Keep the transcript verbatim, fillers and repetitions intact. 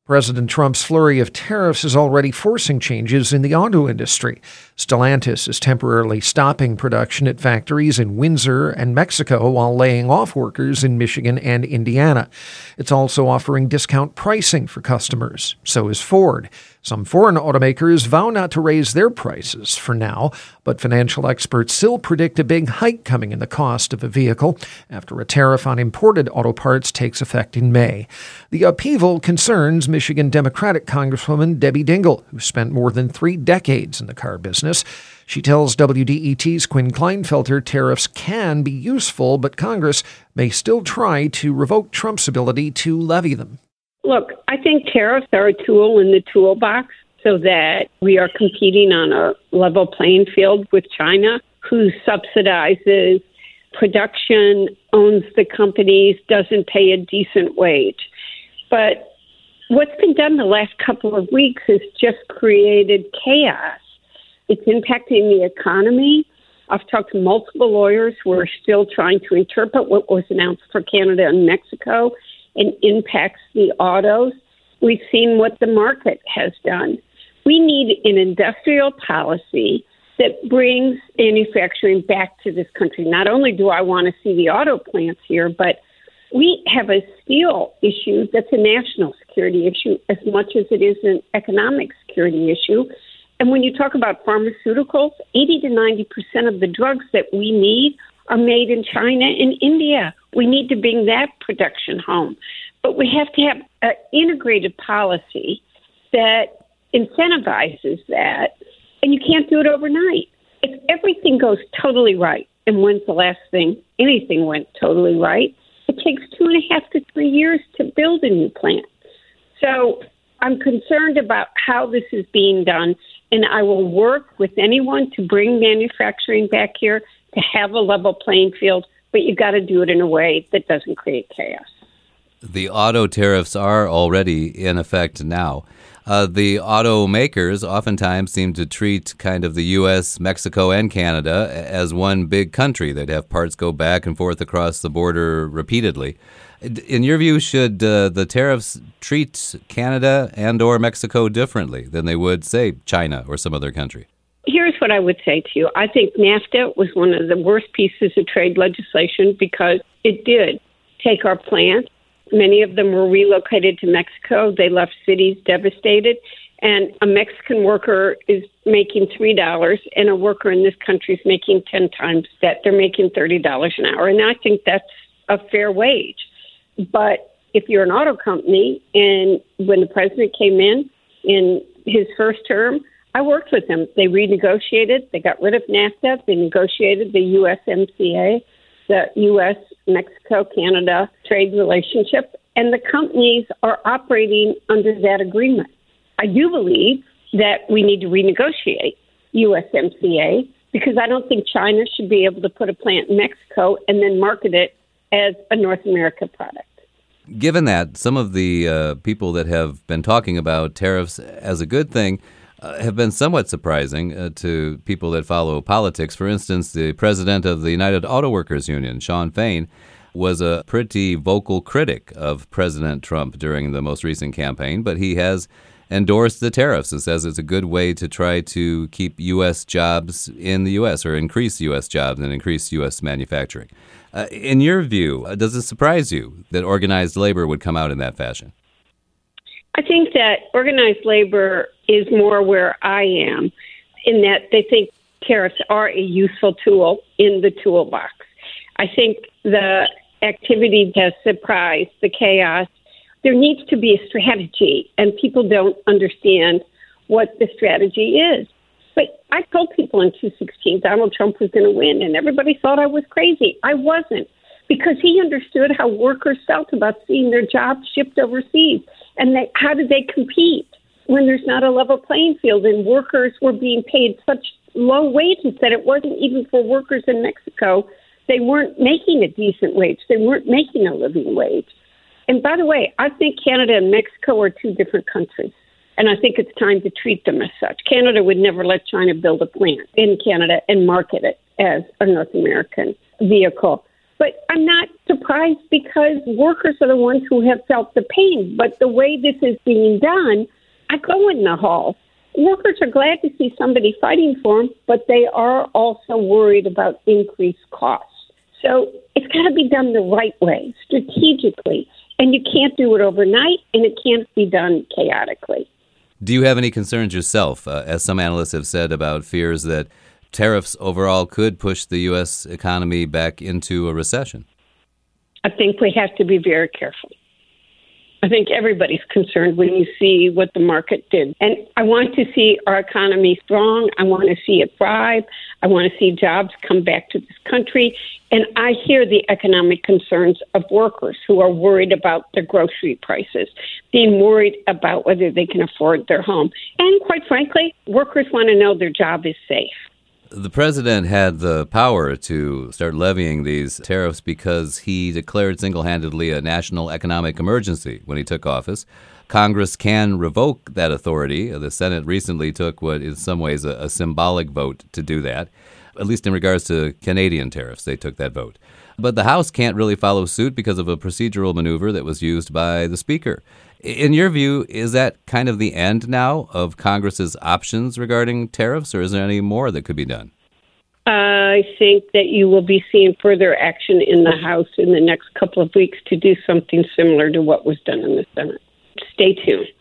President Trump's flurry of tariffs is already forcing changes in the auto industry. Stellantis is temporarily stopping production at factories in Windsor and Mexico while laying off workers in Michigan and Indiana. It's also offering discount pricing for customers. So is Ford. Some foreign automakers vow not to raise their prices for now, but financial experts still predict a big hike coming in the cost of a vehicle after a tariff on imported auto parts takes effect in May. The upheaval concerns Michigan Democratic Congresswoman Debbie Dingell, who spent more than three decades in the car business. She tells W D E T's Quinn Kleinfelter tariffs can be useful, but Congress may still try to revoke Trump's ability to levy them. Look, I think tariffs are a tool in the toolbox so that we are competing on a level playing field with China, who subsidizes production, owns the companies, doesn't pay a decent wage. But what's been done the last couple of weeks has just created chaos. It's impacting the economy. I've talked to multiple lawyers who are still trying to interpret what was announced for Canada and Mexico and impacts the autos. We've seen what the market has done. We need an industrial policy that brings manufacturing back to this country. Not only do I want to see the auto plants here, but we have a steel issue that's a national security issue as much as it is an economic security issue. And when you talk about pharmaceuticals, eighty to ninety percent of the drugs that we need are made in China and India. We need to bring that production home. But we have to have an integrated policy that incentivizes that, and you can't do it overnight. If everything goes totally right, and when's the last thing anything went totally right, it takes two and a half to three years to build a new plant. So I'm concerned about how this is being done, and I will work with anyone to bring manufacturing back here to have a level playing field, but you've got to do it in a way that doesn't create chaos. The auto tariffs are already in effect now. Uh, the automakers oftentimes seem to treat kind of the U S, Mexico, and Canada as one big country. They'd have parts go back and forth across the border repeatedly. In your view, should uh, the tariffs treat Canada and or Mexico differently than they would, say, China or some other country? Here's what I would say to you. I think NAFTA was one of the worst pieces of trade legislation because it did take our plants. Many of them were relocated to Mexico. They left cities devastated. And a Mexican worker is making three dollars, and a worker in this country is making ten times that. They're making thirty dollars an hour. And I think that's a fair wage. But if you're an auto company, and when the president came in, in his first term, I worked with them. They renegotiated. They got rid of NAFTA. They negotiated the U S M C A, the U S, Mexico, Canada trade relationship, and the companies are operating under that agreement. I do believe that we need to renegotiate U S M C A because I don't think China should be able to put a plant in Mexico and then market it as a North America product. Given that, some of the uh, people that have been talking about tariffs as a good thing uh, have been somewhat surprising uh, to people that follow politics. For instance, the president of the United Auto Workers Union, Shawn Fain, was a pretty vocal critic of President Trump during the most recent campaign, but he has endorsed the tariffs and says it's a good way to try to keep U S jobs in the U S or increase U S jobs and increase U S manufacturing. Uh, in your view, uh, does it surprise you that organized labor would come out in that fashion? I think that organized labor is more where I am in that they think tariffs are a useful tool in the toolbox. I think the activity has surprised the chaos. There needs to be a strategy, and people don't understand what the strategy is. But I told people in two sixteen Donald Trump was going to win, and everybody thought I was crazy. I wasn't, because he understood how workers felt about seeing their jobs shipped overseas, and they, how did they compete when there's not a level playing field and workers were being paid such low wages that it wasn't even for workers in Mexico. They weren't making a decent wage. They weren't making a living wage. And by the way, I think Canada and Mexico are two different countries. And I think it's time to treat them as such. Canada would never let China build a plant in Canada and market it as a North American vehicle. But I'm not surprised because workers are the ones who have felt the pain. But the way this is being done, I go in the hall. Workers are glad to see somebody fighting for them, but they are also worried about increased costs. So it's got to be done the right way, strategically. And you can't do it overnight, and it can't be done chaotically. Do you have any concerns yourself, uh, as some analysts have said, about fears that tariffs overall could push the U S economy back into a recession? I think we have to be very careful. I think everybody's concerned when you see what the market did. And I want to see our economy strong. I want to see it thrive. I want to see jobs come back to this country. And I hear the economic concerns of workers who are worried about their grocery prices, being worried about whether they can afford their home. And quite frankly, workers want to know their job is safe. The president had the power to start levying these tariffs because he declared single-handedly a national economic emergency when he took office. Congress can revoke that authority. The Senate recently took what is in some ways a, a symbolic vote to do that. At least in regards to Canadian tariffs, they took that vote. But the House can't really follow suit because of a procedural maneuver that was used by the Speaker. In your view, is that kind of the end now of Congress's options regarding tariffs, or is there any more that could be done? I think that you will be seeing further action in the House in the next couple of weeks to do something similar to what was done in the Senate. Stay tuned.